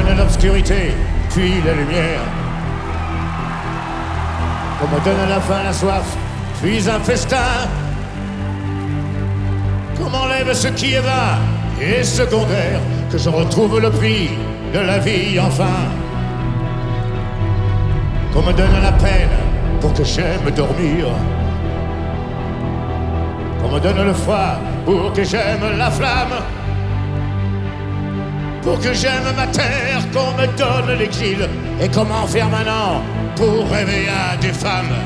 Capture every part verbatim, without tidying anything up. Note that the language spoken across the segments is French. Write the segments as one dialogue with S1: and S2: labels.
S1: donne l'obscurité, puis la lumière. Qu'on me donne la faim, la soif, puis un festin. Qu'on m'enlève ce qui est vain et secondaire, que je retrouve le prix de la vie enfin. Qu'on me donne la peine pour que j'aime dormir. Qu'on me donne le froid pour que j'aime la flamme. Pour que j'aime ma terre, qu'on me donne l'exil. Et comment faire maintenant pour rêver à des femmes?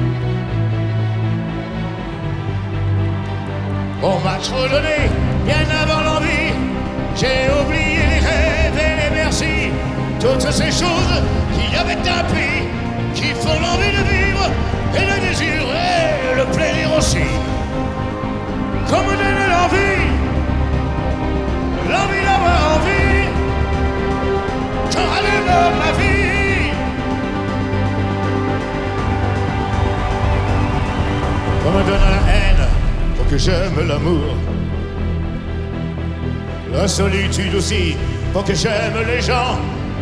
S1: On m'a trop donné, bien avant l'envie. J'ai oublié les rêves et les merci. Toutes ces choses qui avaient un prix, qui font l'envie de vivre et le désir et le plaisir aussi. Qu'on me donne l'envie, l'envie d'avoir envie, je rallume ma vie. Qu'on me donne la haine pour que j'aime l'amour. La solitude aussi pour que j'aime les gens.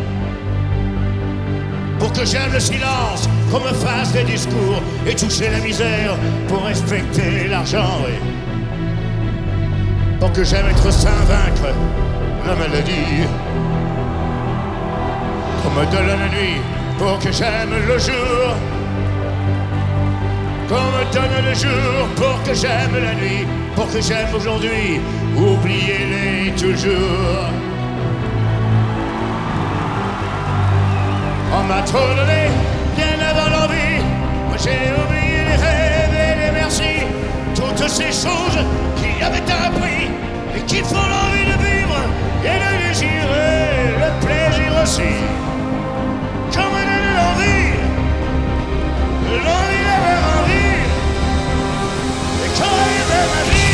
S1: Pour que j'aime le silence, qu'on me fasse des discours et toucher la misère pour respecter l'argent, oui. Pour que j'aime être sain, vaincre la maladie. Qu'on me donne la nuit pour que j'aime le jour. Qu'on me donne le jour pour que j'aime la nuit. Pour que j'aime aujourd'hui, oubliez-les toujours. On m'a trop donné, bien avant l'envie. Moi j'ai oublié les rêves et les merci. Toutes ces choses qui avaient un prix et qui font l'envie de vivre et de désirer le plaisir aussi. Qu'on me donne l'envie, l'envie d'avoir envie, et qu'on rêve ma vie.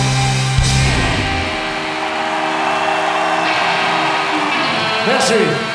S1: Merci.